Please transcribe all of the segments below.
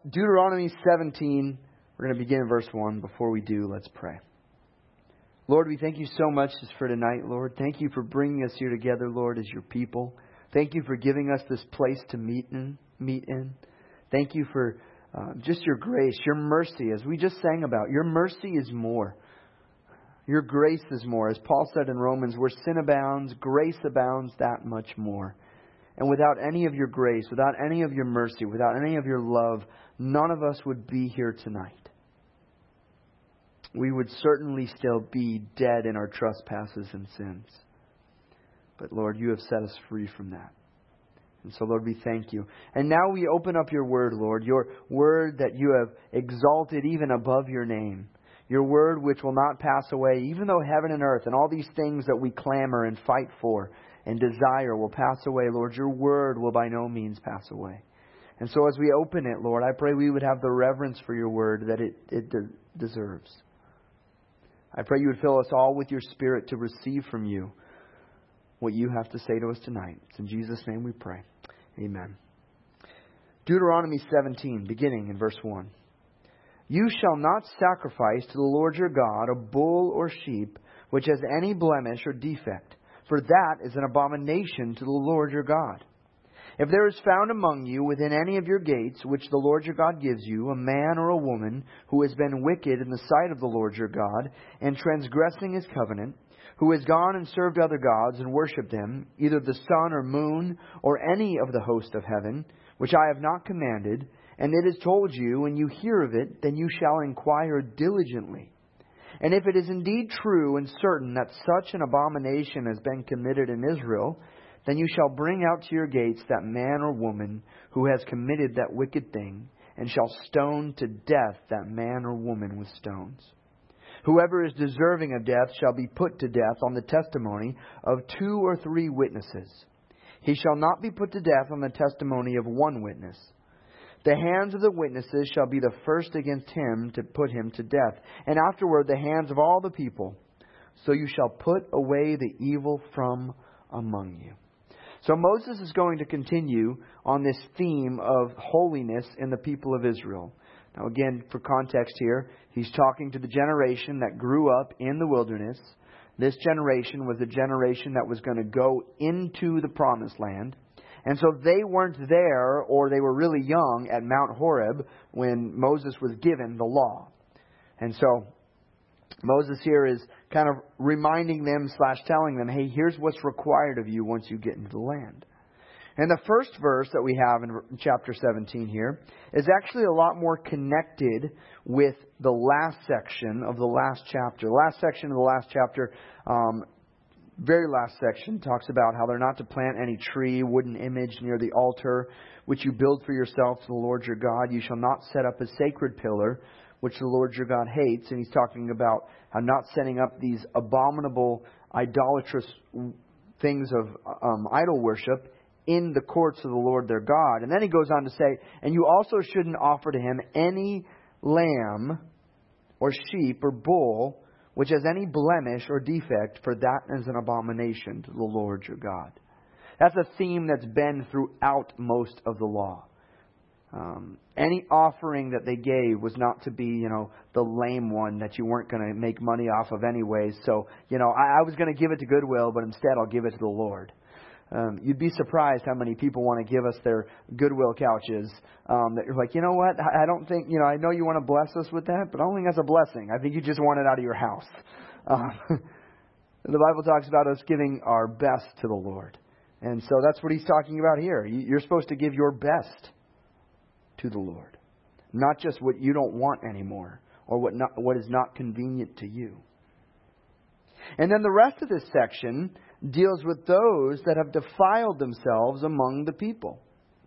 Deuteronomy 17, we're going to begin in verse 1. Before we do, let's pray. Lord, we thank you so much just for tonight, Lord. Thank you for bringing us here together, Lord, as your people. Thank you for giving us this place to meet in. Thank you for just your grace, your mercy, as we just sang about. Your mercy is more. Your grace is more. As Paul said in Romans, where sin abounds, grace abounds that much more. And without any of your grace, without any of your mercy, without any of your love, none of us would be here tonight. We would certainly still be dead in our trespasses and sins. But Lord, you have set us free from that. And so, Lord, we thank you. And now we open up your word, Lord, your word that you have exalted even above your name. Your word which will not pass away, even though heaven and earth and all these things that we clamor and fight for and desire will pass away, Lord, your word will by no means pass away. And so as we open it, Lord, I pray we would have the reverence for your word that it deserves. I pray you would fill us all with your Spirit to receive from you what you have to say to us tonight. It's in Jesus' name we pray. Amen. Deuteronomy 17, beginning in verse 1. You shall not sacrifice to the Lord your God a bull or sheep which has any blemish or defect, for that is an abomination to the Lord your God. If there is found among you within any of your gates, which the Lord your God gives you, a man or a woman who has been wicked in the sight of the Lord your God, and transgressing his covenant, who has gone and served other gods and worshipped them, either the sun or moon, or any of the host of heaven, which I have not commanded, and it is told you, and you hear of it, then you shall inquire diligently. And if it is indeed true and certain that such an abomination has been committed in Israel, then you shall bring out to your gates that man or woman who has committed that wicked thing, and shall stone to death that man or woman with stones. Whoever is deserving of death shall be put to death on the testimony of 2 or 3 witnesses. He shall not be put to death on the testimony of 1 witness. The hands of the witnesses shall be the first against him to put him to death, and afterward the hands of all the people. So you shall put away the evil from among you. So Moses is going to continue on this theme of holiness in the people of Israel. Now again, for context here, he's talking to the generation that grew up in the wilderness. This generation was a generation that was going to go into the promised land. And so they weren't there, or they were really young at Mount Horeb when Moses was given the law. And so Moses here is kind of reminding them / telling them, hey, here's what's required of you once you get into the land. And the first verse that we have in chapter 17 here is actually a lot more connected with the last section of the last chapter. The last section of the last chapter, very last section, talks about how they're not to plant any tree, wooden image near the altar, which you build for yourself to the Lord your God. You shall not set up a sacred pillar, which the Lord your God hates. And he's talking about how not setting up these abominable, idolatrous things of idol worship in the courts of the Lord their God. And then he goes on to say, and you also shouldn't offer to him any lamb or sheep or bull which has any blemish or defect, for that is an abomination to the Lord your God. That's a theme that's been throughout most of the law. Any offering that they gave was not to be, the lame one that you weren't going to make money off of anyway. So, I was going to give it to Goodwill, but instead I'll give it to the Lord. You'd be surprised how many people want to give us their Goodwill couches. That you're like, you know what? I don't think, I know you want to bless us with that, but I don't think that's a blessing. I think you just want it out of your house. The Bible talks about us giving our best to the Lord. And so that's what he's talking about here. You're supposed to give your best to the Lord. Not just what you don't want anymore, or what is not convenient to you. And then the rest of this section deals with those that have defiled themselves among the people.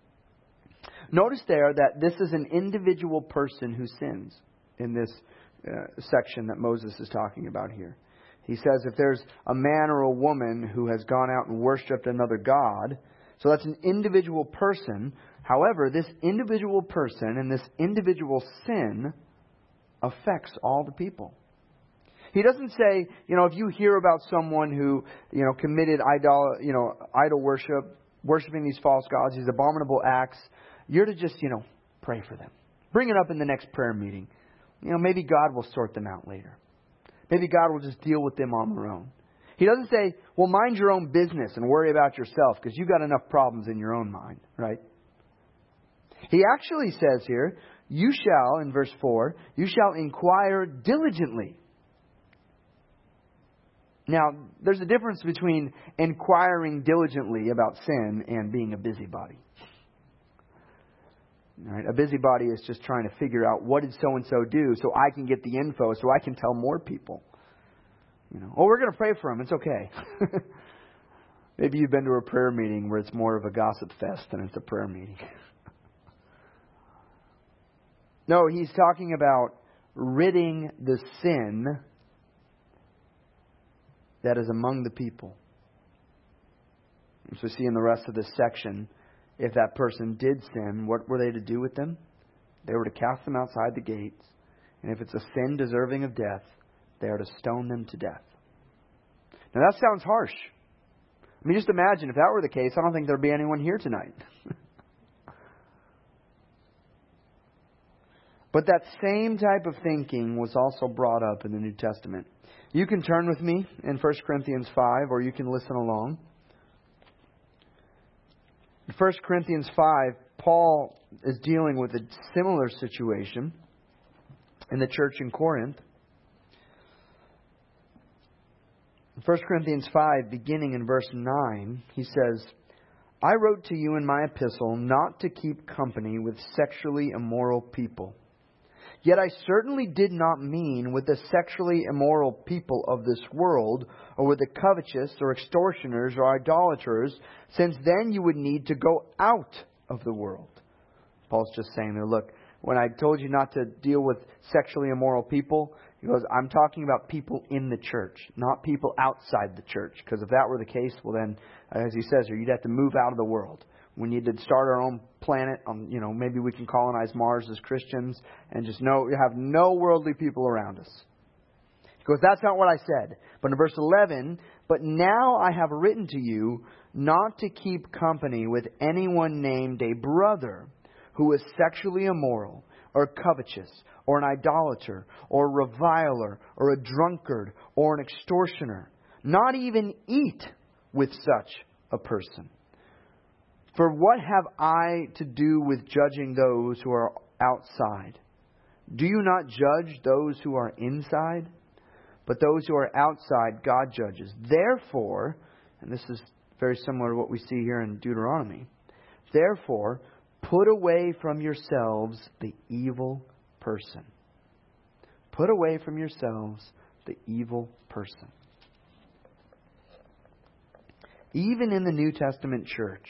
Notice there that this is an individual person who sins in this section that Moses is talking about here. He says if there's a man or a woman who has gone out and worshipped another god, so that's an individual person. However, this individual person and this individual sin affects all the people. He doesn't say, if you hear about someone who, committed idol worship, worshiping these false gods, these abominable acts, you're to just, pray for them. Bring it up in the next prayer meeting. Maybe God will sort them out later. Maybe God will just deal with them on their own. He doesn't say, well, mind your own business and worry about yourself because you've got enough problems in your own mind, right? He actually says here, you shall, in verse 4, you shall inquire diligently. Now, there's a difference between inquiring diligently about sin and being a busybody. All right? A busybody is just trying to figure out what did so-and-so do so I can get the info so I can tell more people. We're going to pray for him. It's okay. Maybe you've been to a prayer meeting where it's more of a gossip fest than it's a prayer meeting. No, he's talking about ridding the sin that is among the people. So see in the rest of this section, if that person did sin, what were they to do with them? They were to cast them outside the gates. And if it's a sin deserving of death, they are to stone them to death. Now that sounds harsh. Just imagine if that were the case, I don't think there'd be anyone here tonight. But that same type of thinking was also brought up in the New Testament. You can turn with me in 1 Corinthians 5, or you can listen along. In 1 Corinthians 5, Paul is dealing with a similar situation in the church in Corinth. In 1 Corinthians 5, beginning in verse 9, he says, I wrote to you in my epistle not to keep company with sexually immoral people. Yet I certainly did not mean with the sexually immoral people of this world, or with the covetous, or extortioners, or idolaters, since then you would need to go out of the world. Paul's just saying there, look, when I told you not to deal with sexually immoral people, he goes, I'm talking about people in the church, not people outside the church. Because if that were the case, well then, as he says here, you'd have to move out of the world. We need to start our own planet. Maybe we can colonize Mars as Christians and just have no worldly people around us. He goes, that's not what I said. But in verse 11, but now I have written to you not to keep company with anyone named a brother who is sexually immoral, or covetous, or an idolater, or a reviler, or a drunkard, or an extortioner. Not even eat with such a person. For what have I to do with judging those who are outside? Do you not judge those who are inside? But those who are outside, God judges. Therefore, and this is very similar to what we see here in Deuteronomy, therefore, put away from yourselves the evil person. Put away from yourselves the evil person. Even in the New Testament church,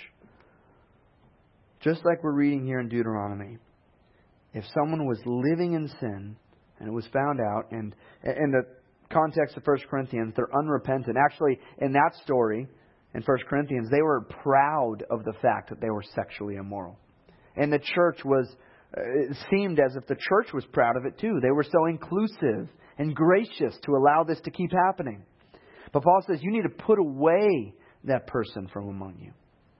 just like we're reading here in Deuteronomy, if someone was living in sin and it was found out, and in the context of 1 Corinthians, they're unrepentant. Actually, in that story, in 1 Corinthians, they were proud of the fact that they were sexually immoral. And the church it seemed as if the church was proud of it too. They were so inclusive and gracious to allow this to keep happening. But Paul says you need to put away that person from among you.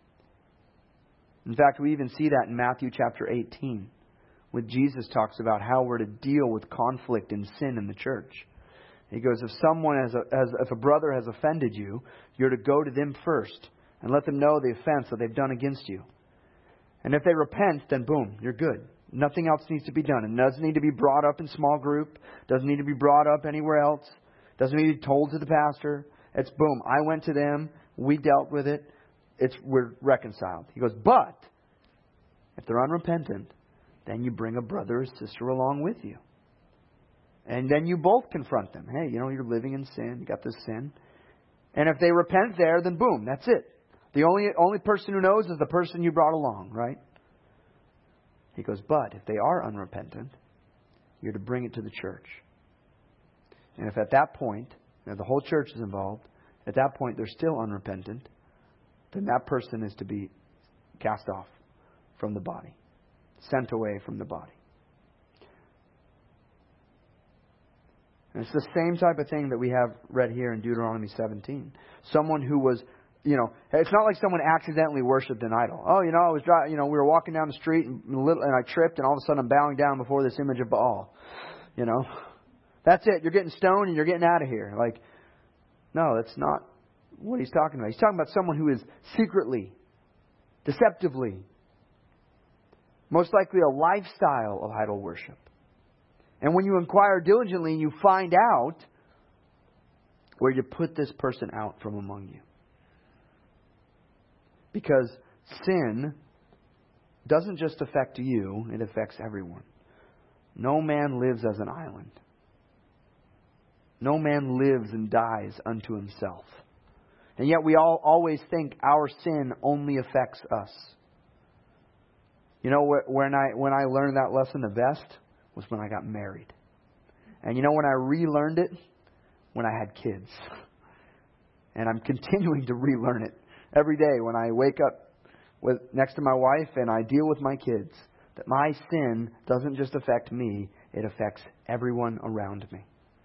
In fact, we even see that in Matthew chapter 18, when Jesus talks about how we're to deal with conflict and sin in the church. He goes, if a brother has offended you, you're to go to them first and let them know the offense that they've done against you. And if they repent, then boom, you're good. Nothing else needs to be done. It doesn't need to be brought up in small group. Doesn't need to be brought up anywhere else. Doesn't need to be told to the pastor. It's boom, I went to them. We dealt with it. We're reconciled. He goes, but if they're unrepentant, then you bring a brother or sister along with you. And then you both confront them. Hey, you're living in sin. You got this sin. And if they repent there, then boom, that's it. The only person who knows is the person you brought along, right? He goes, but if they are unrepentant, you're to bring it to the church. And if at that point, the whole church is involved, at that point they're still unrepentant, then that person is to be cast off from the body, sent away from the body. And it's the same type of thing that we have read here in Deuteronomy 17. Someone who was it's not like someone accidentally worshipped an idol. Oh, I was driving, we were walking down the street and I tripped and all of a sudden I'm bowing down before this image of Baal. That's it. You're getting stoned and you're getting out of here. No, that's not what he's talking about. He's talking about someone who is secretly, deceptively, most likely a lifestyle of idol worship. And when you inquire diligently, you find out where you put this person out from among you. Because sin doesn't just affect you, it affects everyone. No man lives as an island. No man lives and dies unto himself. And yet we all always think our sin only affects us. When I learned that lesson the best was when I got married. And when I relearned it? When I had kids. And I'm continuing to relearn it every day when I wake up next to my wife and I deal with my kids. That my sin doesn't just affect me, it affects everyone around me.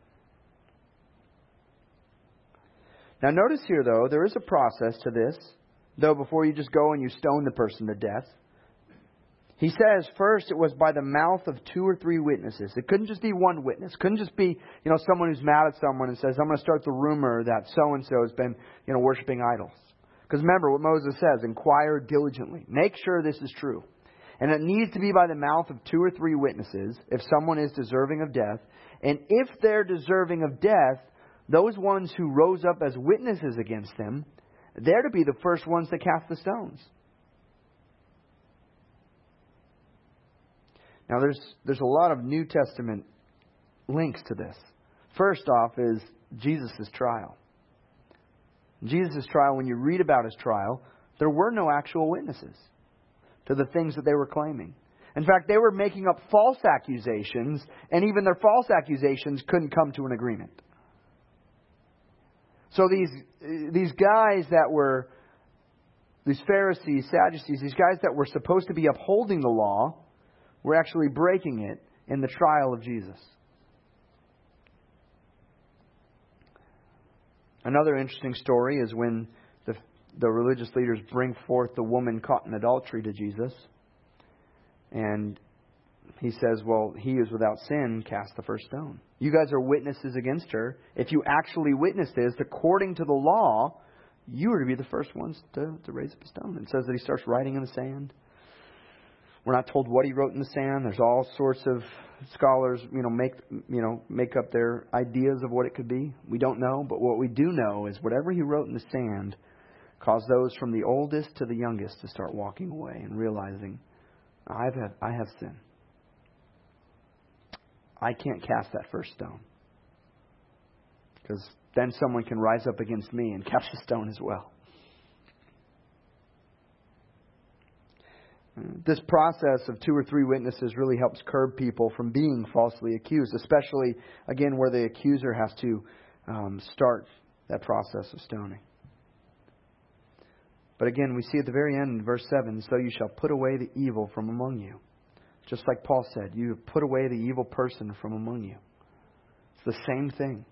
Now notice here though, there is a process to this. Though before you just go and you stone the person to death. He says first it was by the mouth of 2 or 3 witnesses. It couldn't just be one witness. It couldn't just be, someone who's mad at someone and says, I'm going to start the rumor that so-and-so has been, worshiping idols. Because remember what Moses says, inquire diligently. Make sure this is true. And it needs to be by the mouth of 2 or 3 witnesses if someone is deserving of death. And if they're deserving of death, those ones who rose up as witnesses against them, they're to be the first ones to cast the stones. Now there's a lot of New Testament links to this. First off is Jesus' trial. Jesus' trial, when you read about His trial, there were no actual witnesses to the things that they were claiming. In fact, they were making up false accusations, and even their false accusations couldn't come to an agreement. So these guys that were, these Pharisees, Sadducees, these guys that were supposed to be upholding the law, were actually breaking it in the trial of Jesus. Another interesting story is when the religious leaders bring forth the woman caught in adultery to Jesus. And He says, well, he is without sin, cast the first stone. You guys are witnesses against her. If you actually witnessed this, according to the law, you are to be the first ones to raise up a stone. It says that he starts writing in the sand. We're not told what he wrote in the sand. There's all sorts of scholars, make up their ideas of what it could be. We don't know, but what we do know is whatever he wrote in the sand caused those from the oldest to the youngest to start walking away and realizing, I have sin. I can't cast that first stone. Because then someone can rise up against me and cast a stone as well. This process of 2 or 3 witnesses really helps curb people from being falsely accused, especially, again, where the accuser has to start that process of stoning. But again, we see at the very end in verse 7, so you shall put away the evil from among you. Just like Paul said, you put away the evil person from among you. It's the same thing.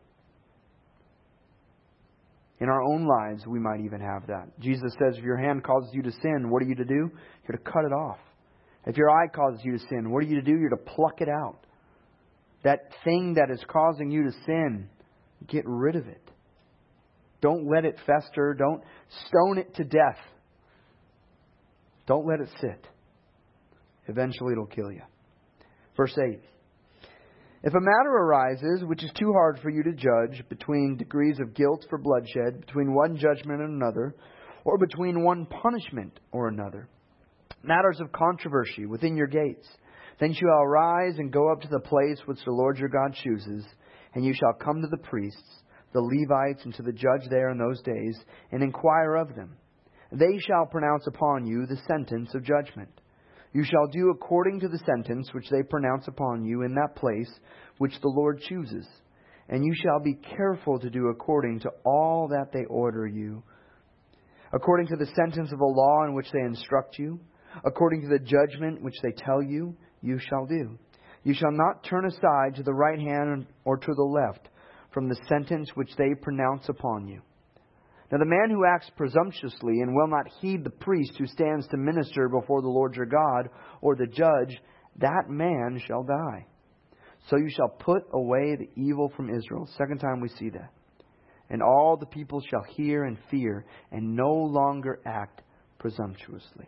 In our own lives, we might even have that. Jesus says, if your hand causes you to sin, what are you to do? You're to cut it off. If your eye causes you to sin, what are you to do? You're to pluck it out. That thing that is causing you to sin, get rid of it. Don't let it fester. Don't stone it to death. Don't let it sit. Eventually it'll kill you. Verse 8. If a matter arises which is too hard for you to judge between degrees of guilt for bloodshed, between one judgment and another, or between one punishment or another, matters of controversy within your gates, then you shall arise and go up to the place which the Lord your God chooses, and you shall come to the priests, the Levites, and to the judge there in those days, and inquire of them. They shall pronounce upon you the sentence of judgment. You shall do according to the sentence which they pronounce upon you in that place which the Lord chooses. And you shall be careful to do according to all that they order you. According to the sentence of the law in which they instruct you, according to the judgment which they tell you, you shall do. You shall not turn aside to the right hand or to the left from the sentence which they pronounce upon you. Now the man who acts presumptuously and will not heed the priest who stands to minister before the Lord your God, or the judge, that man shall die. So you shall put away the evil from Israel. Second time we see that. And all the people shall hear and fear, and no longer act presumptuously.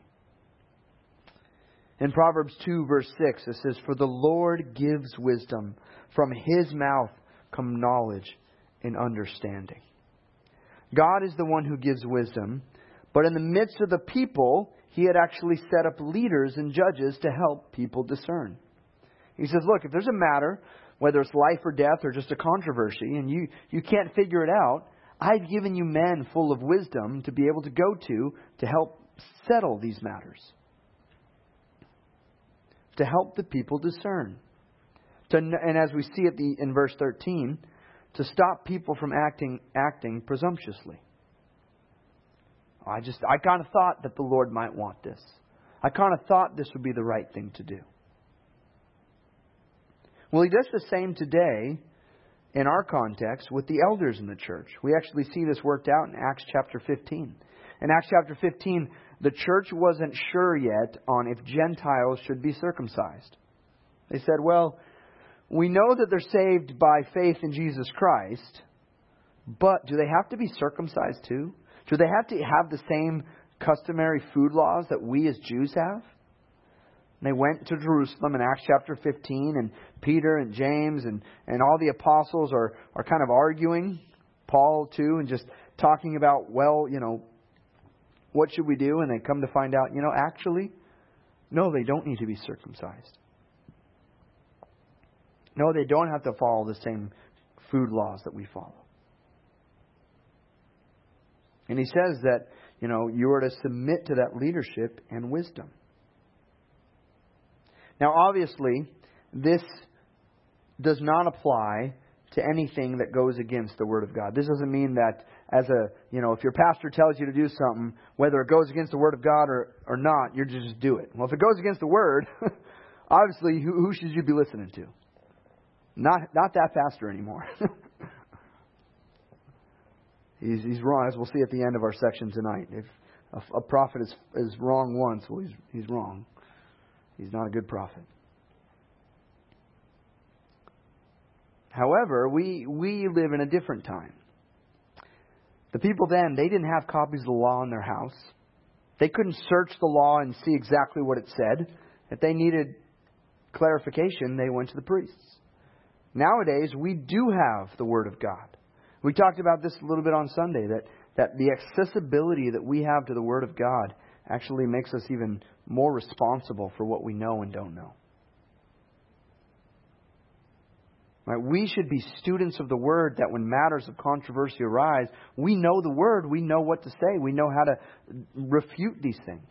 In Proverbs 2 verse 6 it says, For the Lord gives wisdom. From His mouth come knowledge and understanding. God is the one who gives wisdom, but in the midst of the people, He had actually set up leaders and judges to help people discern. He says, look, if there's a matter, whether it's life or death or just a controversy, and you can't figure it out, I've given you men full of wisdom to be able to go to help settle these matters. To help the people discern. And as we see it in verse 13, to stop people from acting presumptuously. I kind of thought that the Lord might want this. I kind of thought this would be the right thing to do. Well, He does the same today in our context with the elders in the church. We actually see this worked out in Acts chapter 15. In Acts chapter 15, the church wasn't sure yet on if Gentiles should be circumcised. They said, well, we know that they're saved by faith in Jesus Christ, but do they have to be circumcised too? Do they have to have the same customary food laws that we as Jews have? And they went to Jerusalem in Acts chapter 15, and Peter and James and all the apostles are kind of arguing, Paul too, and just talking about, well, what should we do? And they come to find out, actually, no, they don't need to be circumcised. No, they don't have to follow the same food laws that we follow. And he says that, you are to submit to that leadership and wisdom. Now, obviously, this does not apply to anything that goes against the Word of God. This doesn't mean that if your pastor tells you to do something, whether it goes against the Word of God or not, you're to just do it. Well, if it goes against the Word, obviously, who should you be listening to? Not that pastor anymore. He's wrong, as we'll see at the end of our section tonight. If a prophet is wrong once, well, he's wrong. He's not a good prophet. However, we live in a different time. The people then, they didn't have copies of the law in their house. They couldn't search the law and see exactly what it said. If they needed clarification, they went to the priests. Nowadays, we do have the Word of God. We talked about this a little bit on Sunday, that the accessibility that we have to the Word of God actually makes us even more responsible for what we know and don't know. Right? We should be students of the Word, that when matters of controversy arise, we know the Word, we know what to say, we know how to refute these things.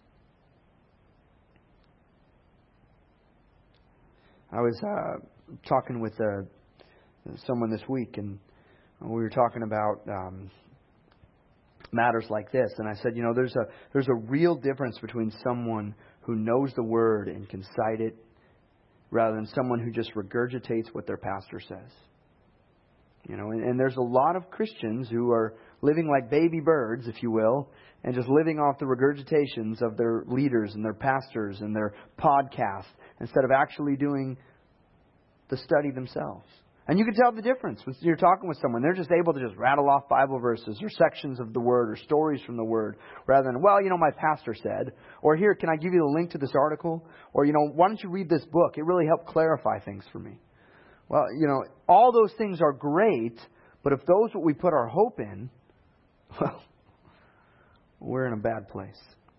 I was talking with someone this week, and we were talking about matters like this, and I said, there's a real difference between someone who knows the Word and can cite it, rather than someone who just regurgitates what their pastor says. And there's a lot of Christians who are living like baby birds, if you will, and just living off the regurgitations of their leaders and their pastors and their podcasts, instead of actually doing the study themselves. And you can tell the difference when you're talking with someone. They're just able to just rattle off Bible verses or sections of the Word or stories from the Word, rather than, my pastor said, or here, can I give you the link to this article? Or, why don't you read this book? It really helped clarify things for me. Well, all those things are great, but if those what we put our hope in, well, we're in a bad place.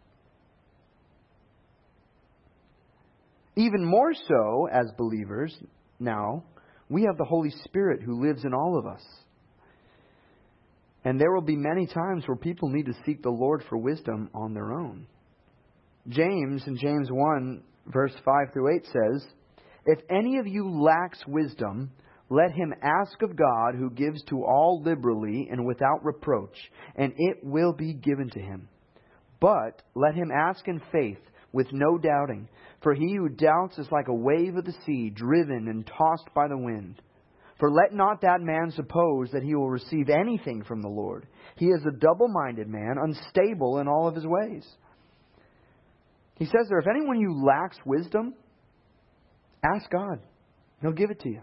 Even more so as believers now, we have the Holy Spirit who lives in all of us. And there will be many times where people need to seek the Lord for wisdom on their own. James, in James 1, verse 5 through 8 says, If any of you lacks wisdom, let him ask of God, who gives to all liberally and without reproach, and it will be given to him. But let him ask in faith, with no doubting. For he who doubts is like a wave of the sea, driven and tossed by the wind. For let not that man suppose that he will receive anything from the Lord. He is a double-minded man, unstable in all of his ways. He says there, if anyone you lacks wisdom, ask God. He'll give it to you.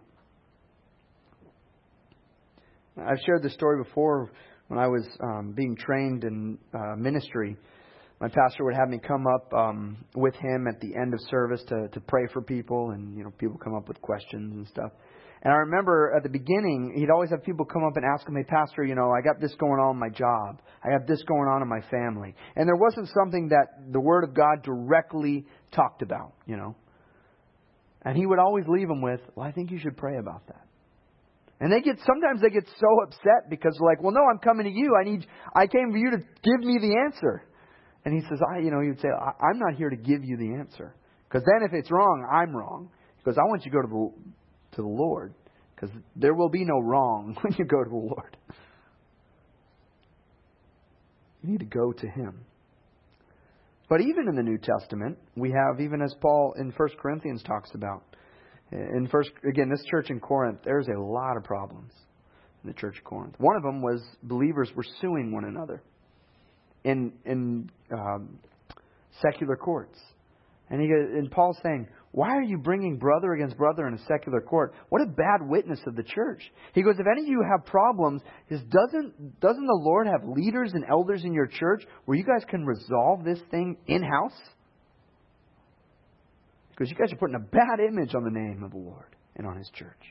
I've shared this story before when I was being trained in ministry. My pastor would have me come up with him at the end of service to pray for people, and people come up with questions and stuff. And I remember at the beginning, he'd always have people come up and ask him, hey, Pastor, I got this going on in my job. I have this going on in my family. And there wasn't something that the Word of God directly talked about, And he would always leave them with, well, I think you should pray about that. And sometimes they get so upset because they're like, well, no, I'm coming to you. I came to you to give me the answer. And he says, he would say, I'm not here to give you the answer. Because then if it's wrong, I'm wrong. Because I want you to go to the Lord. Because there will be no wrong when you go to the Lord. You need to go to Him. But even in the New Testament, we have, even as Paul in 1 Corinthians talks about, again, this church in Corinth, there's a lot of problems in the church of Corinth. One of them was believers were suing one another in secular courts. And Paul's saying, why are you bringing brother against brother in a secular court? What a bad witness of the church. He goes, if any of you have problems, doesn't the Lord have leaders and elders in your church where you guys can resolve this thing in-house? Because you guys are putting a bad image on the name of the Lord and on His church.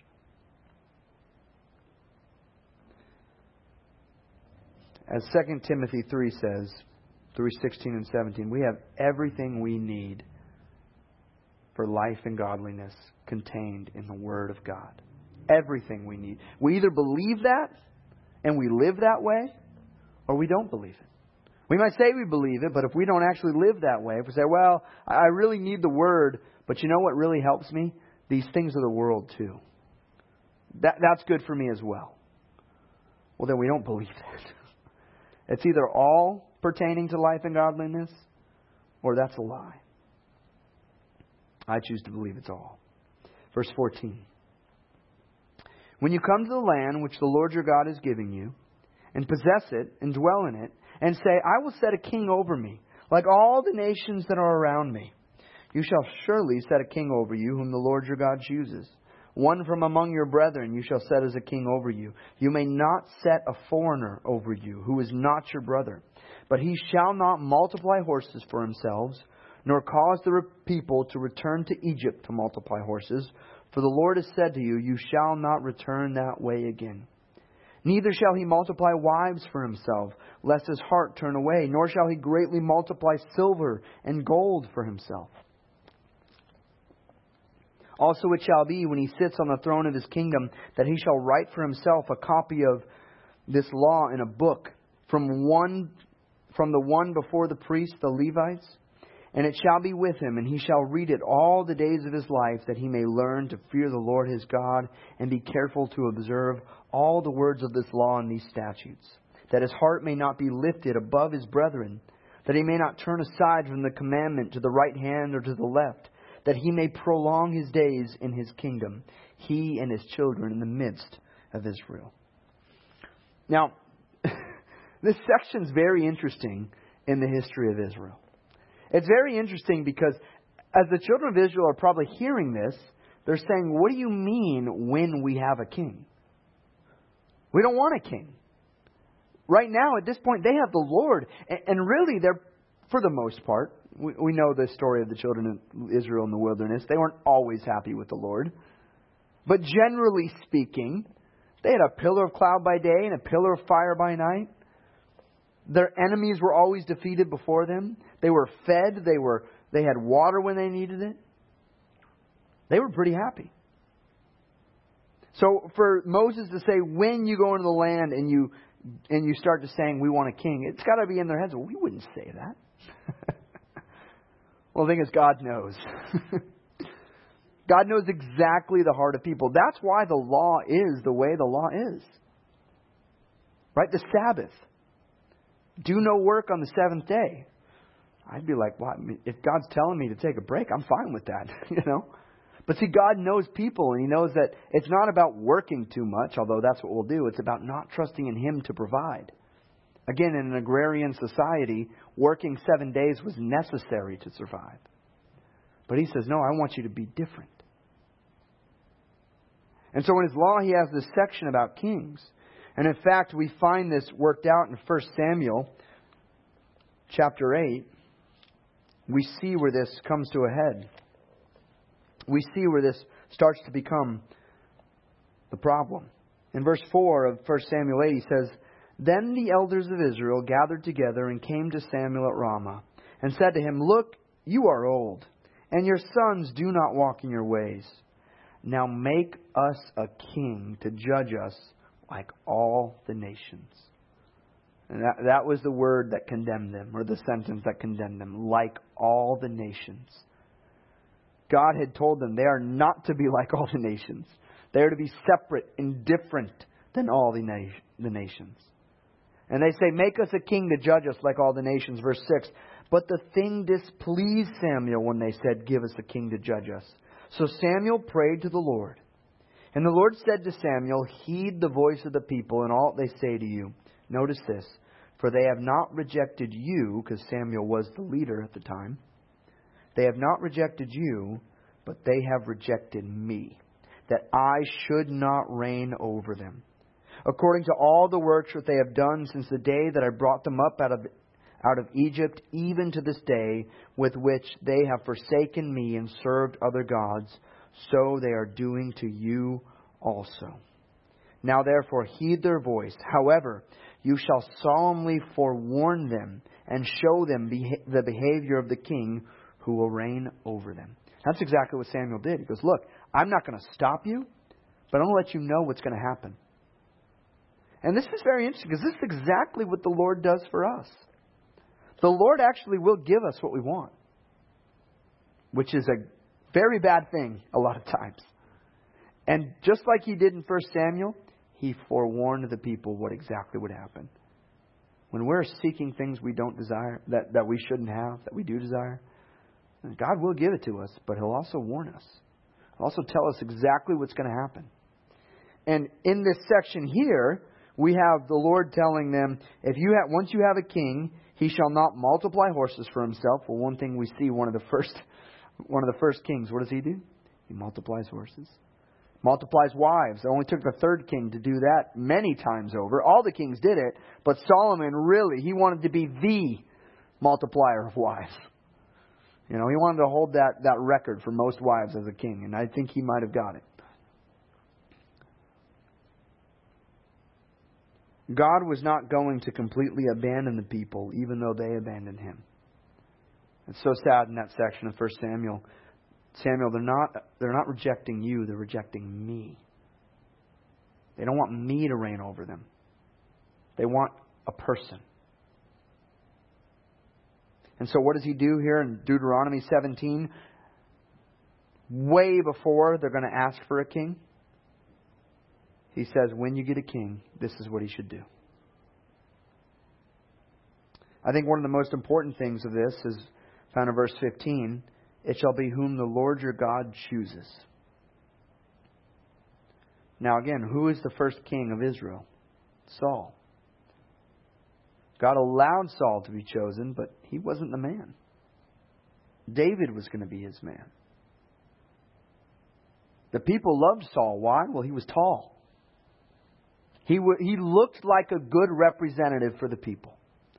As 2 Timothy 3 says, 3:16 and 17, we have everything we need for life and godliness contained in the Word of God. Everything we need. We either believe that and we live that way, or we don't believe it. We might say we believe it, but if we don't actually live that way, if we say, well, I really need the Word, but you know what really helps me? These things of the world too. That's good for me as well. Well, then we don't believe that. It's either all pertaining to life and godliness, or that's a lie. I choose to believe it's all. Verse 14. When you come to the land which the Lord your God is giving you, and possess it, and dwell in it, and say, I will set a king over me, like all the nations that are around me. You shall surely set a king over you, whom the Lord your God chooses. One from among your brethren you shall set as a king over you. You may not set a foreigner over you, who is not your brother. But he shall not multiply horses for himself, nor cause the people to return to Egypt to multiply horses. For the Lord has said to you, you shall not return that way again. Neither shall he multiply wives for himself, lest his heart turn away, nor shall he greatly multiply silver and gold for himself. Also it shall be, when he sits on the throne of his kingdom, that he shall write for himself a copy of this law in a book, from the one before the priests, the Levites. And it shall be with him, and he shall read it all the days of his life, that he may learn to fear the Lord his God, and be careful to observe all the words of this law and these statutes, that his heart may not be lifted above his brethren, that he may not turn aside from the commandment to the right hand or to the left, that he may prolong his days in his kingdom, he and his children in the midst of Israel. Now, this section is very interesting in the history of Israel. It's very interesting because as the children of Israel are probably hearing this, they're saying, what do you mean when we have a king? We don't want a king. Right now, at this point, they have the Lord. And really, they're, for the most part, we know the story of the children of Israel in the wilderness. They weren't always happy with the Lord. But generally speaking, they had a pillar of cloud by day and a pillar of fire by night. Their enemies were always defeated before them. They were fed. They had water when they needed it. They were pretty happy. So for Moses to say, when you go into the land and you start to saying, we want a king, it's got to be in their heads. Well, we wouldn't say that. Well, the thing is, God knows. God knows exactly the heart of people. That's why the law is the way the law is. Right? The Sabbath. Do no work on the seventh day. I'd be like, well, if God's telling me to take a break, I'm fine with that. But see, God knows people, and He knows that it's not about working too much, although that's what we'll do. It's about not trusting in Him to provide. Again, in an agrarian society, working 7 days was necessary to survive. But He says, no, I want you to be different. And so in His law, He has this section about kings. And in fact, we find this worked out in 1 Samuel chapter 8. We see where this comes to a head. We see where this starts to become the problem. In verse 4 of 1 Samuel 8, he says, Then the elders of Israel gathered together and came to Samuel at Ramah, and said to him, Look, you are old, and your sons do not walk in your ways. Now make us a king to judge us like all the nations. And that was the word that condemned them, or the sentence that condemned them, like all the nations. God had told them they are not to be like all the nations. They are to be separate and different than all the nations. And they say, make us a king to judge us like all the nations. Verse 6, But the thing displeased Samuel when they said, Give us a king to judge us. So Samuel prayed to the Lord. And the Lord said to Samuel, Heed the voice of the people and all they say to you. Notice this, for they have not rejected you, because Samuel was the leader at the time. They have not rejected you, but they have rejected me, that I should not reign over them. According to all the works that they have done since the day that I brought them up out of Egypt, even to this day, with which they have forsaken me and served other gods, so they are doing to you also. Now therefore heed their voice. However, you shall solemnly forewarn them and show them the behavior of the king who will reign over them. That's exactly what Samuel did. He goes, look, I'm not going to stop you, but I'm going to let you know what's going to happen. And this is very interesting because this is exactly what the Lord does for us. The Lord actually will give us what we want, which is a very bad thing a lot of times. And just like He did in 1 Samuel, He forewarned the people what exactly would happen. When we're seeking things we don't desire, that we shouldn't have, that we do desire, God will give it to us, but He'll also warn us. He'll also tell us exactly what's going to happen. And in this section here, we have the Lord telling them, once you have a king, he shall not multiply horses for himself. Well, one thing we see, one of the first kings, what does he do? He multiplies horses. Multiplies wives. It only took the third king to do that many times over. All the kings did it, but Solomon really, he wanted to be the multiplier of wives. He wanted to hold that record for most wives as a king, and I think he might have got it. God was not going to completely abandon the people, even though they abandoned Him. It's so sad in that section of 1 Samuel. Samuel, they're not rejecting you, they're rejecting me. They don't want me to reign over them. They want a person. And so what does He do here in Deuteronomy 17? Way before they're going to ask for a king, He says, when you get a king, this is what he should do. I think one of the most important things of this is found in verse 15. It shall be whom the Lord your God chooses. Now again, who is the first king of Israel? Saul. God allowed Saul to be chosen, but he wasn't the man. David was going to be his man. The people loved Saul. Why? Well, he was tall. He looked like a good representative for the people.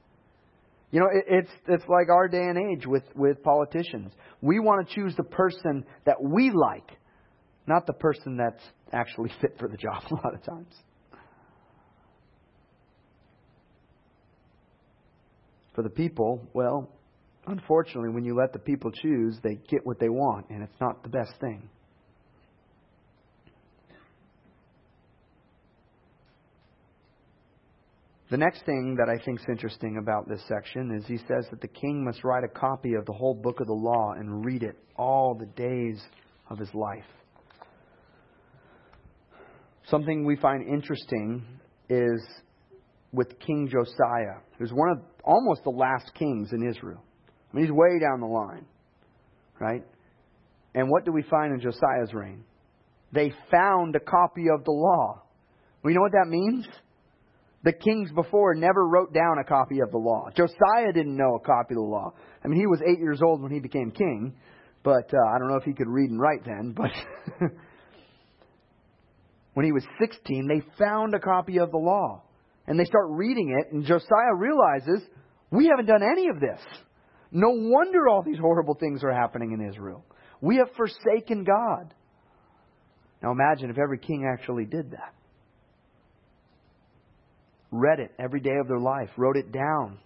It's like our day and age with politicians. We want to choose the person that we like, not the person that's actually fit for the job a lot of times. For the people, well, unfortunately, when you let the people choose, they get what they want, and it's not the best thing. The next thing that I think is interesting about this section is he says that the king must write a copy of the whole book of the law and read it all the days of his life. Something we find interesting is with King Josiah, who's one of almost the last kings in Israel. I mean, he's way down the line, right? And what do we find in Josiah's reign? They found a copy of the law. Well, you know what that means? The kings before never wrote down a copy of the law. Josiah didn't know a copy of the law. I mean, he was 8 years old when he became king, but I don't know if he could read and write then. But when he was 16, they found a copy of the law. And they start reading it, and Josiah realizes, we haven't done any of this. No wonder all these horrible things are happening in Israel. We have forsaken God. Now imagine if every king actually did that. Read it every day of their life, wrote it down.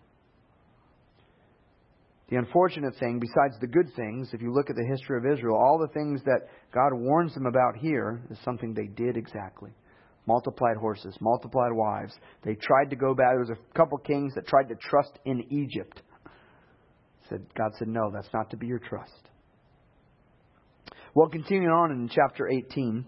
The unfortunate thing, besides the good things, if you look at the history of Israel, all the things that God warns them about here is something they did exactly. Multiplied horses, multiplied wives. They tried to go back. There was a couple kings that tried to trust in Egypt. God said, no, that's not to be your trust. Well, continuing on in chapter 18,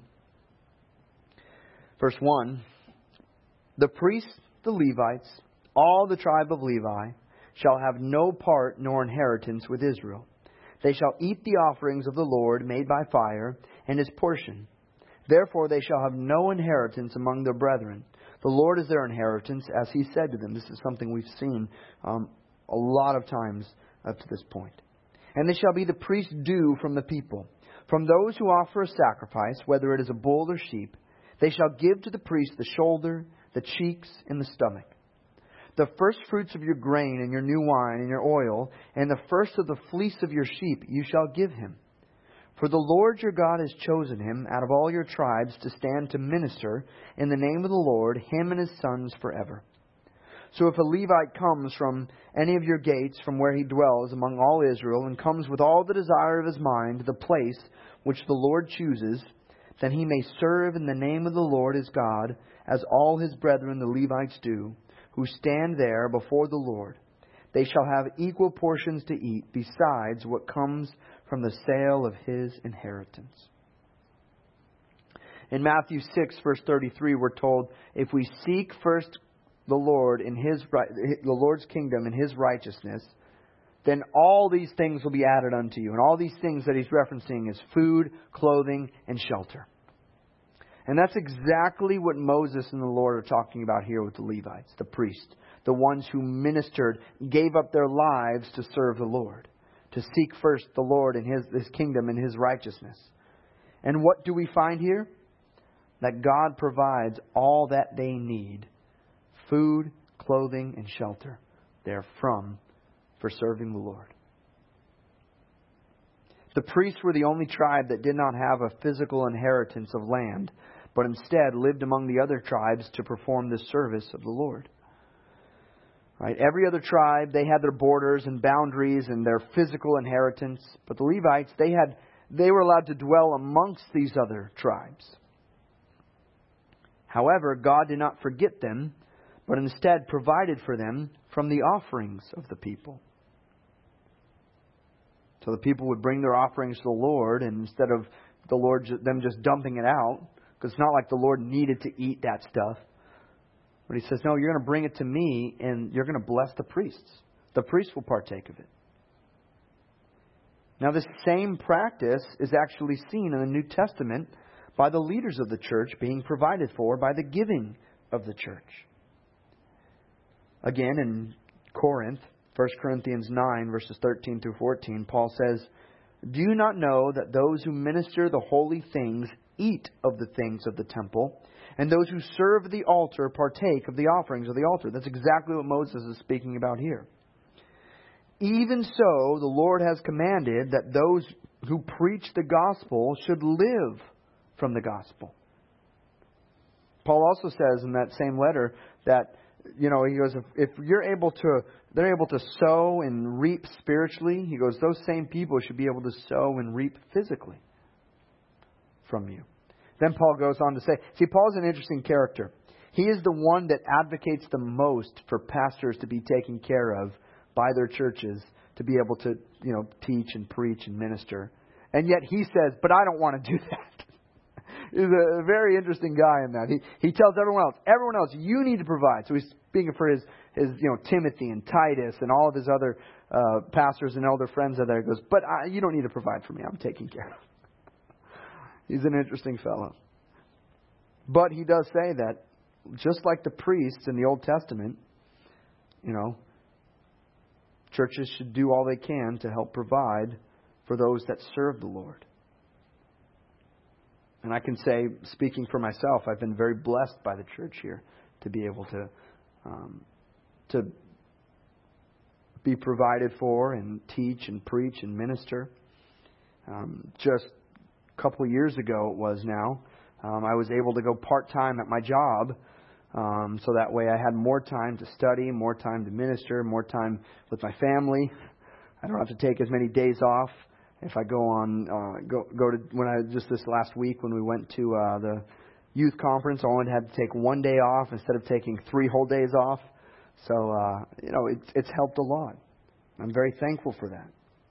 verse 1, the priests, the Levites, all the tribe of Levi, shall have no part nor inheritance with Israel. They shall eat the offerings of the Lord made by fire, and his portion. Therefore they shall have no inheritance among their brethren. The Lord is their inheritance, as he said to them. This is something we've seen a lot of times up to this point. And they shall be the priest's due from the people. From those who offer a sacrifice, whether it is a bull or sheep, they shall give to the priest the shoulder, the cheeks, and the stomach. The first fruits of your grain and your new wine and your oil, and the first of the fleece of your sheep you shall give him. For the Lord your God has chosen him out of all your tribes to stand to minister in the name of the Lord, him and his sons forever. So if a Levite comes from any of your gates, from where he dwells among all Israel, and comes with all the desire of his mind to the place which the Lord chooses, then he may serve in the name of the Lord his God, as all his brethren the Levites do, who stand there before the Lord. They shall have equal portions to eat, besides what comes from the sale of his inheritance. In Matthew 6, verse 33, we're told, if we seek first the Lord in the Lord's kingdom and his righteousness, then all these things will be added unto you. And all these things that he's referencing is food, clothing, and shelter. And that's exactly what Moses and the Lord are talking about here with the Levites, the priests, the ones who ministered, gave up their lives to serve the Lord, to seek first the Lord and his kingdom and his righteousness. And what do we find here? That God provides all that they need, food, clothing, and shelter therefrom for serving the Lord. The priests were the only tribe that did not have a physical inheritance of land, but instead lived among the other tribes to perform the service of the Lord. Right? Every other tribe, they had their borders and boundaries and their physical inheritance. But the Levites, they were allowed to dwell amongst these other tribes. However, God did not forget them, but instead provided for them from the offerings of the people. So the people would bring their offerings to the Lord, and instead of them just dumping it out, because it's not like the Lord needed to eat that stuff. But he says, no, you're going to bring it to me and you're going to bless the priests. The priests will partake of it. Now this same practice is actually seen in the New Testament by the leaders of the church being provided for by the giving of the church. Again, in Corinth, 1 Corinthians 9, verses 13 through 14, Paul says, do you not know that those who minister the holy things eat of the things of the temple, and those who serve the altar partake of the offerings of the altar? That's exactly what Moses is speaking about here. Even so, the Lord has commanded that those who preach the gospel should live from the gospel. Paul also says in that same letter that, he goes, if they're able to sow and reap spiritually, he goes, those same people should be able to sow and reap physically from you. Then Paul goes on to say, Paul's an interesting character. He is the one that advocates the most for pastors to be taken care of by their churches, to be able to, teach and preach and minister. And yet he says, but I don't want to do that. He's a very interesting guy in that. He tells everyone else, you need to provide. So he's speaking for his Timothy and Titus and all of his other pastors and elder friends are there. He goes, but you don't need to provide for me. I'm taking care of. He's an interesting fellow. But he does say that just like the priests in the Old Testament, churches should do all they can to help provide for those that serve the Lord. And I can say, speaking for myself, I've been very blessed by the church here to be able to be provided for and teach and preach and minister. Just a couple of years ago it was now, I was able to go part-time at my job. So that way I had more time to study, more time to minister, more time with my family. I don't have to take as many days off. If I go to just this last week when we went to the youth conference, I only had to take one day off instead of taking 3 whole days off. So, it's helped a lot. I'm very thankful for that.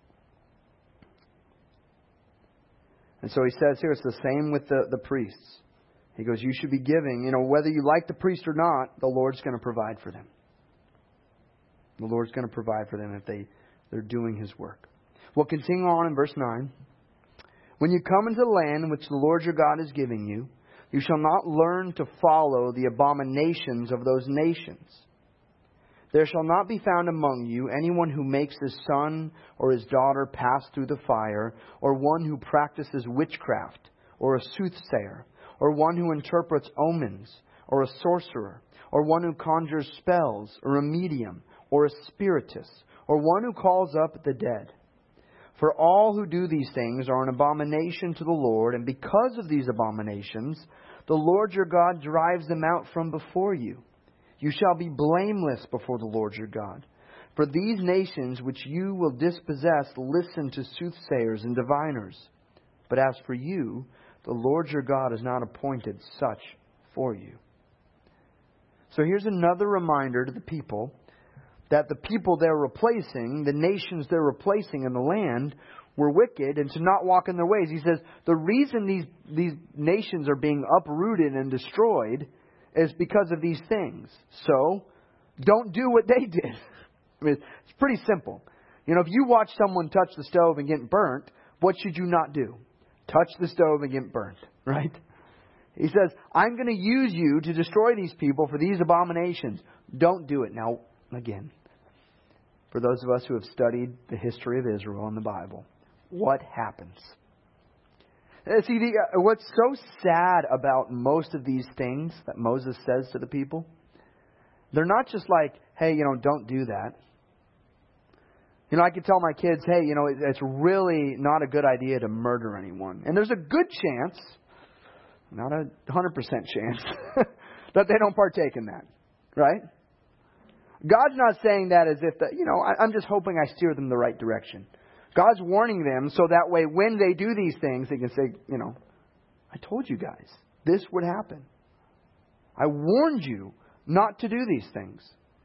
And so he says here, it's the same with the priests. He goes, you should be giving, whether you like the priest or not, the Lord's going to provide for them. The Lord's going to provide for them if they're doing His work. We'll continue on in verse 9. When you come into the land which the Lord your God is giving you, you shall not learn to follow the abominations of those nations. There shall not be found among you anyone who makes his son or his daughter pass through the fire, or one who practices witchcraft, or a soothsayer, or one who interprets omens, or a sorcerer, or one who conjures spells, or a medium, or a spiritist, or one who calls up the dead. For all who do these things are an abomination to the Lord, and because of these abominations, the Lord your God drives them out from before you. You shall be blameless before the Lord your God. For these nations which you will dispossess listen to soothsayers and diviners. But as for you, the Lord your God has not appointed such for you. So here's another reminder to the people that the people they're replacing, the nations they're replacing in the land, were wicked and to not walk in their ways. He says the reason these nations are being uprooted and destroyed is because of these things. So, don't do what they did. I mean, it's pretty simple. If you watch someone touch the stove and get burnt, what should you not do? Touch the stove and get burnt, right? He says, I'm going to use you to destroy these people for these abominations. Don't do it. Now, again, for those of us who have studied the history of Israel in the Bible, what happens? See, what's so sad about most of these things that Moses says to the people, they're not just like, hey, don't do that. I could tell my kids, hey, it's really not a good idea to murder anyone. And there's a good chance, not a 100% chance, that they don't partake in that. Right? God's not saying that as if, I'm just hoping I steer them the right direction. God's warning them so that way when they do these things, they can say, I told you guys, this would happen. I warned you not to do these things.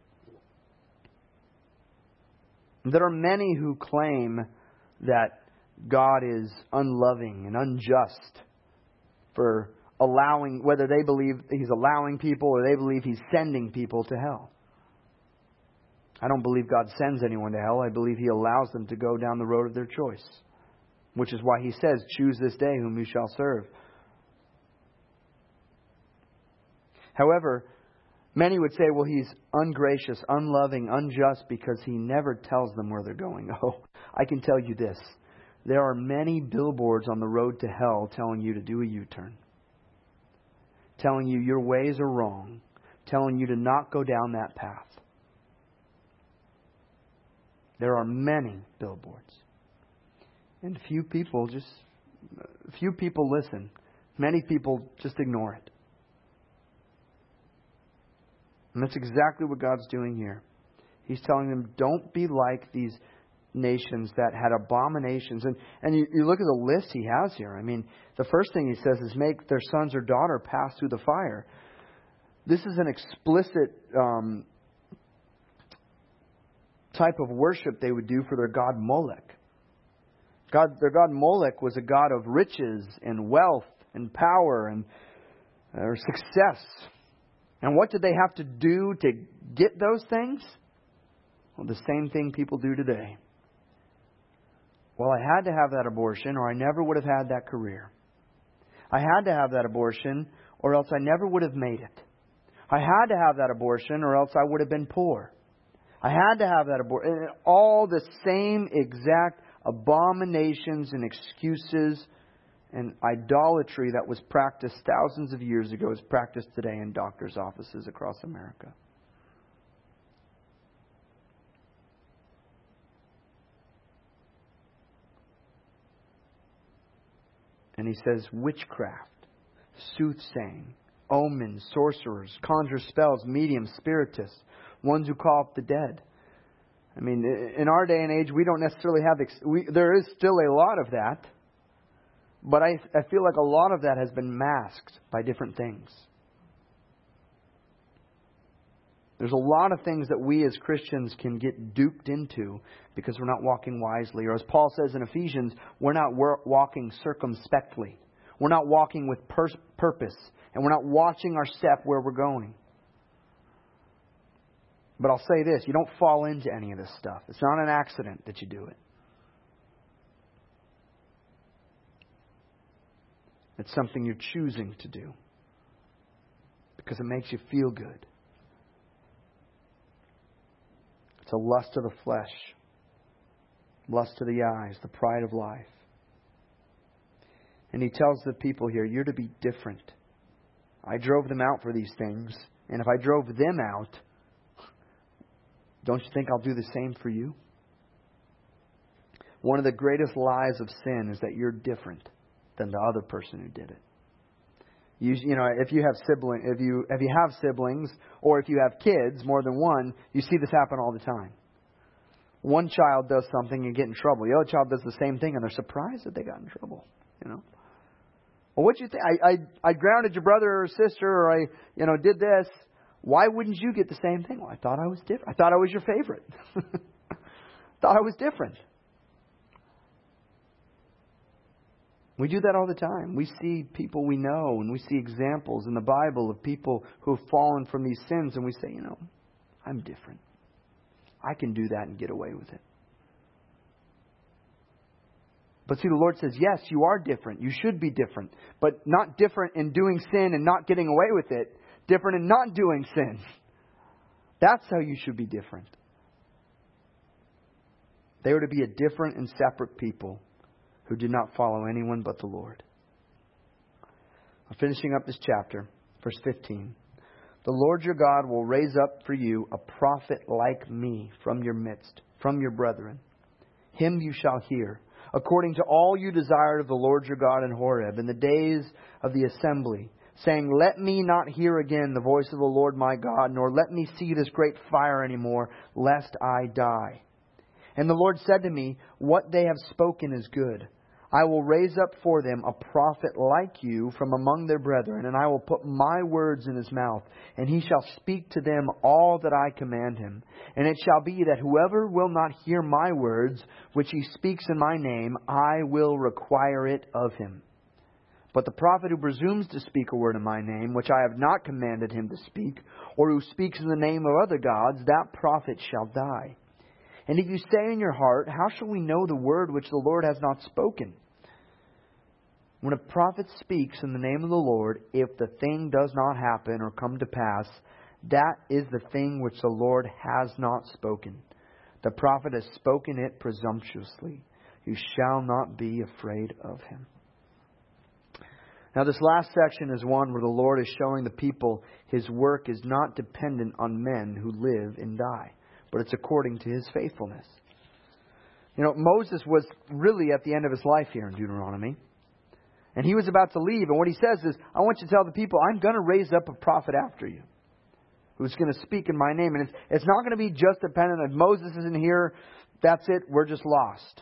There are many who claim that God is unloving and unjust for allowing, whether they believe He's allowing people or they believe He's sending people to hell. I don't believe God sends anyone to hell. I believe He allows them to go down the road of their choice. Which is why He says, choose this day whom you shall serve. However, many would say, well, He's ungracious, unloving, unjust because He never tells them where they're going. Oh, I can tell you this. There are many billboards on the road to hell telling you to do a U-turn. Telling you your ways are wrong. Telling you to not go down that path. There are many billboards. And few people listen. Many people just ignore it. And that's exactly what God's doing here. He's telling them, don't be like these nations that had abominations. And you look at the list He has here. I mean, the first thing He says is make their sons or daughter pass through the fire. This is an explicit type of worship they would do for their god Molech. Their god Molech was a god of riches and wealth and power and or success. And what did they have to do to get those things? Well, the same thing people do today. Well, I had to have that abortion or I never would have had that career. I had to have that abortion or else I never would have made it. I had to have that abortion or else I would have been poor. I had to have that abortion. All the same exact abominations and excuses and idolatry that was practiced thousands of years ago is practiced today in doctors' offices across America. And he says witchcraft, soothsaying, omens, sorcerers, conjure spells, mediums, spiritists, ones who call up the dead. I mean, in our day and age, we don't necessarily have... there is still a lot of that. But I feel like a lot of that has been masked by different things. There's a lot of things that we as Christians can get duped into because we're not walking wisely. Or as Paul says in Ephesians, we're not walking circumspectly. We're not walking with purpose. And we're not watching our step where we're going. But I'll say this, you don't fall into any of this stuff. It's not an accident that you do it. It's something you're choosing to do because it makes you feel good. It's a lust of the flesh, lust of the eyes, the pride of life. And he tells the people here, you're to be different. I drove them out for these things, and if I drove them out, don't you think I'll do the same for you? One of the greatest lies of sin is that you're different than the other person who did it. You know, if you have siblings, or if you have kids, more than one, you see this happen all the time. One child does something and get in trouble. The other child does the same thing and they're surprised that they got in trouble. You know, well, what do you think? I grounded your brother or sister, or I did this. Why wouldn't you get the same thing? Well, I thought I was different. I thought I was your favorite. Thought I was different. We do that all the time. We see people we know and we see examples in the Bible of people who have fallen from these sins and we say, I'm different. I can do that and get away with it. But see, the Lord says, yes, you are different. You should be different. But not different in doing sin and not getting away with it. Different in not doing sin. That's how you should be different. They were to be a different and separate people who did not follow anyone but the Lord. Finishing up this chapter, verse 15. The Lord your God will raise up for you a prophet like me from your midst, from your brethren. Him you shall hear, according to all you desired of the Lord your God in Horeb, in the days of the assembly, saying, let me not hear again the voice of the Lord my God, nor let me see this great fire anymore, lest I die. And the Lord said to me, what they have spoken is good. I will raise up for them a prophet like you from among their brethren, and I will put my words in his mouth, and he shall speak to them all that I command him. And it shall be that whoever will not hear my words, which he speaks in my name, I will require it of him. But the prophet who presumes to speak a word in my name, which I have not commanded him to speak, or who speaks in the name of other gods, that prophet shall die. And if you say in your heart, how shall we know the word which the Lord has not spoken? When a prophet speaks in the name of the Lord, if the thing does not happen or come to pass, that is the thing which the Lord has not spoken. The prophet has spoken it presumptuously. You shall not be afraid of him. Now this last section is one where the Lord is showing the people his work is not dependent on men who live and die, but it's according to his faithfulness. Moses was really at the end of his life here in Deuteronomy. And he was about to leave. And what he says is, I want you to tell the people, I'm going to raise up a prophet after you who's going to speak in my name. And it's not going to be just dependent on Moses isn't here. That's it. We're just lost.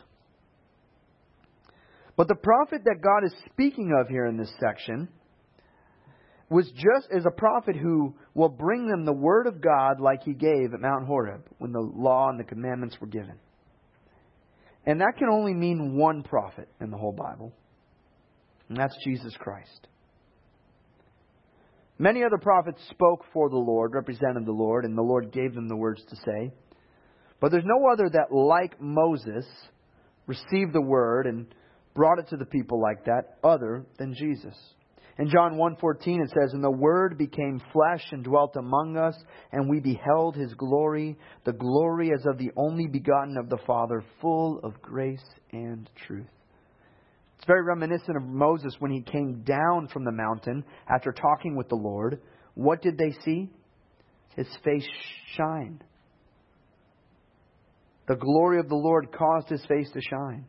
But the prophet that God is speaking of here in this section was just as a prophet who will bring them the word of God like he gave at Mount Horeb when the law and the commandments were given. And that can only mean one prophet in the whole Bible. And that's Jesus Christ. Many other prophets spoke for the Lord, represented the Lord, and the Lord gave them the words to say. But there's no other that, like Moses, received the word and brought it to the people like that, other than Jesus. In John 1:14 it says, "And the Word became flesh and dwelt among us, and we beheld His glory, the glory as of the only begotten of the Father, full of grace and truth." It's very reminiscent of Moses when he came down from the mountain after talking with the Lord. What did they see? His face shine. The glory of the Lord caused His face to shine.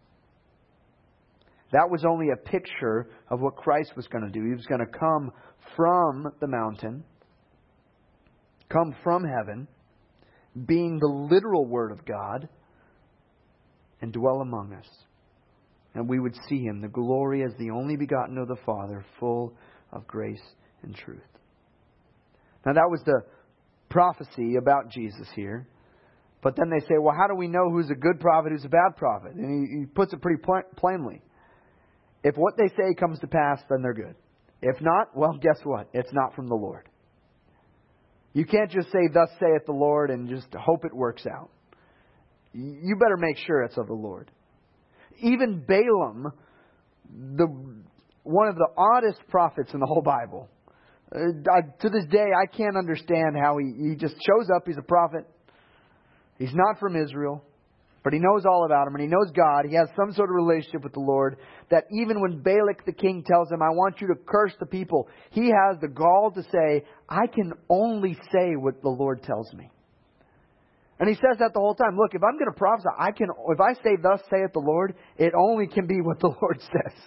That was only a picture of what Christ was going to do. He was going to come from the mountain, come from heaven, being the literal Word of God, and dwell among us. And we would see Him, the glory as the only begotten of the Father, full of grace and truth. Now that was the prophecy about Jesus here. But then they say, well, how do we know who's a good prophet, who's a bad prophet? And he puts it pretty plainly. If what they say comes to pass, then they're good. If not, well, guess what? It's not from the Lord. You can't just say, "Thus saith the Lord," and just hope it works out. You better make sure it's of the Lord. Even Balaam, one of the oddest prophets in the whole Bible. To this day, I can't understand how he just shows up. He's a prophet. He's not from Israel. But he knows all about Him, and he knows God. He has some sort of relationship with the Lord, that even when Balak the king tells him, "I want you to curse the people," he has the gall to say, "I can only say what the Lord tells me." And he says that the whole time. Look, if I'm going to prophesy, if I say, "Thus saith the Lord," it only can be what the Lord says.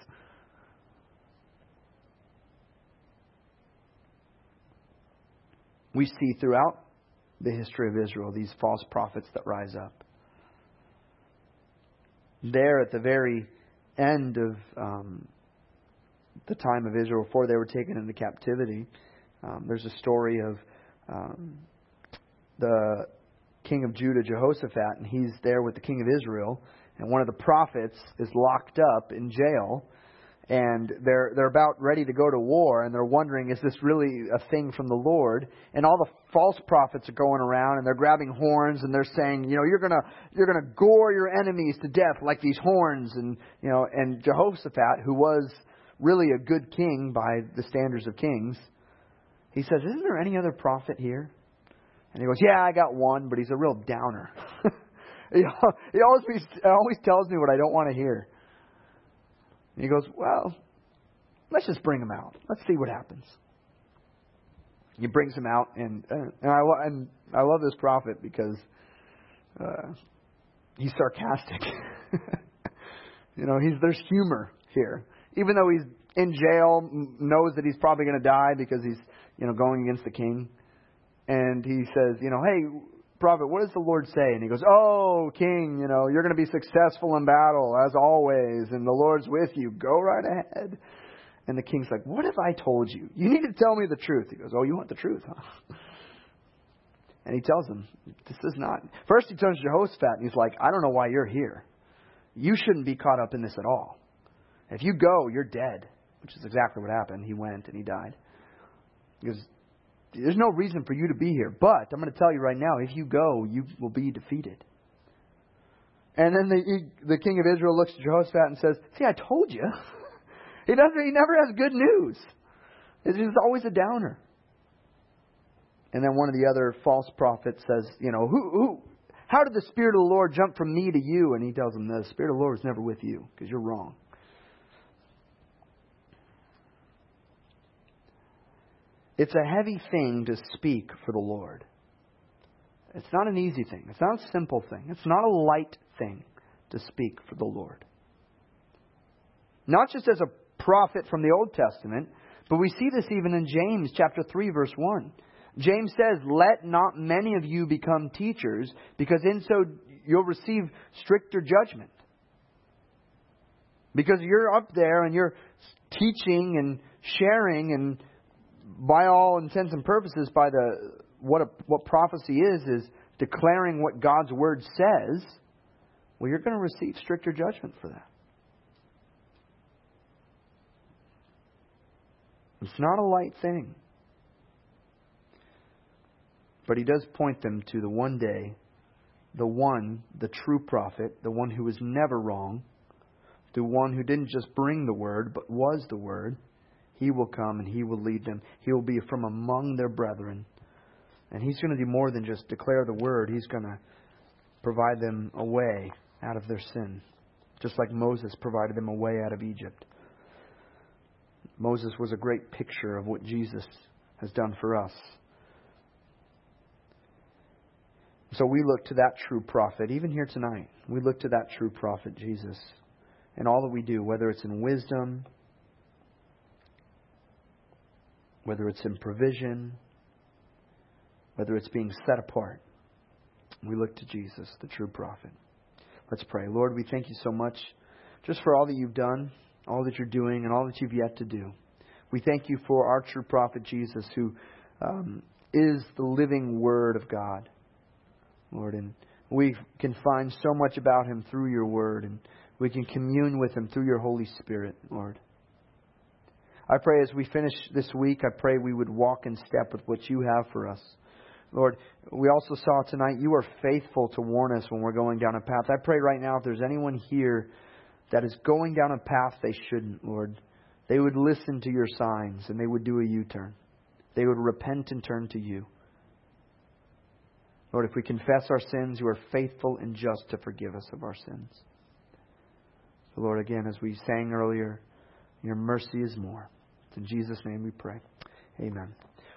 We see throughout the history of Israel these false prophets that rise up. There at the very end of the time of Israel, before they were taken into captivity, there's a story of the king of Judah, Jehoshaphat, and he's there with the king of Israel, and one of the prophets is locked up in jail, and they're about ready to go to war, and they're wondering, is this really a thing from the Lord? And all the false prophets are going around, and they're grabbing horns, and they're saying, you're gonna gore your enemies to death like these horns, and and Jehoshaphat, who was really a good king by the standards of kings, he says, "Isn't there any other prophet here?" And he goes, "Yeah, I got one, but he's a real downer." He always tells me what I don't want to hear. And he goes, "Well, let's just bring him out. Let's see what happens." He brings him out, and I love this prophet because he's sarcastic. There's humor here, even though he's in jail, knows that he's probably going to die because he's going against the king. And he says, "Hey, prophet, what does the Lord say?" And he goes, "Oh, king, you're going to be successful in battle as always, and the Lord's with you. Go right ahead." And the king's like, "What have I told you? You need to tell me the truth." He goes, "Oh, you want the truth, huh?" And he tells him, "This is not." First he turns to Jehoshaphat, and he's like, "I don't know why you're here. You shouldn't be caught up in this at all. If you go, you're dead," which is exactly what happened. He went and he died. He goes, "There's no reason for you to be here, but I'm going to tell you right now, if you go, you will be defeated." And then the king of Israel looks at Jehoshaphat and says, "See, I told you." He never has good news. It's just always a downer. And then one of the other false prophets says, "How did the Spirit of the Lord jump from me to you?" And he tells him, "The Spirit of the Lord is never with you because you're wrong." It's a heavy thing to speak for the Lord. It's not an easy thing. It's not a simple thing. It's not a light thing to speak for the Lord. Not just as a prophet from the Old Testament, but we see this even in James chapter 3, verse 1. James says, "Let not many of you become teachers, because in so you'll receive stricter judgment." Because you're up there and you're teaching and sharing, and by all intents and purposes, by what prophecy is declaring what God's Word says, well, you're going to receive stricter judgment for that. It's not a light thing. But He does point them to the one day, the true prophet, the one who was never wrong, the one who didn't just bring the Word, but was the Word. He will come and He will lead them. He will be from among their brethren. And He's going to do more than just declare the Word. He's going to provide them a way out of their sin, just like Moses provided them a way out of Egypt. Moses was a great picture of what Jesus has done for us. So we look to that true prophet, even here tonight. We look to that true prophet, Jesus, in all that we do, whether it's in wisdom, whether it's in provision, whether it's being set apart. We look to Jesus, the true prophet. Let's pray. Lord, we thank You so much just for all that You've done, all that You're doing, and all that You've yet to do. We thank You for our true prophet, Jesus, who is the living Word of God, Lord. And we can find so much about Him through Your Word, and we can commune with Him through Your Holy Spirit, Lord. I pray as we finish this week, I pray we would walk in step with what You have for us. Lord, we also saw tonight You are faithful to warn us when we're going down a path. I pray right now if there's anyone here that is going down a path they shouldn't, Lord, they would listen to Your signs and they would do a U-turn. They would repent and turn to You. Lord, if we confess our sins, You are faithful and just to forgive us of our sins. So Lord, again, as we sang earlier, Your mercy is more. It's in Jesus' name we pray. Amen.